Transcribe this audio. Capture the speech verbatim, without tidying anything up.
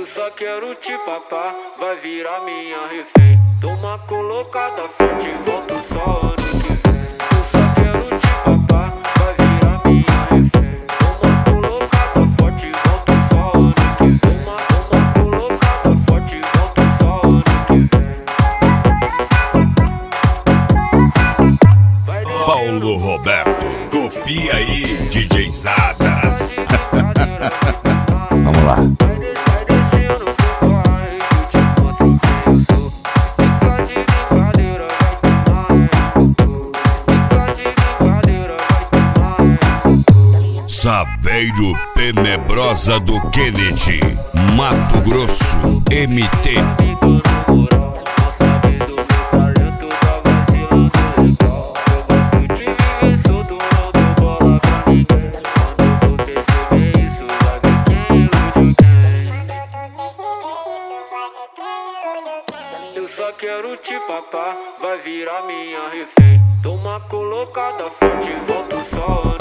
só quero te papar, vai virar minha refém. Toma colocada forte, volto só ano que vem. Eu só quero te papar, vai virar minha refém. Toma colocada forte, volto só ano que vem. Toma, toma colocada forte, volto só ano que vem. Paulo Roberto, copia aí, D J Zadas. Vamos lá. Saveiro Tenebrosa do Kennedy, Mato Grosso, M T. Eu só quero te papar, vai virar minha refém. Toma colocada forte, volto só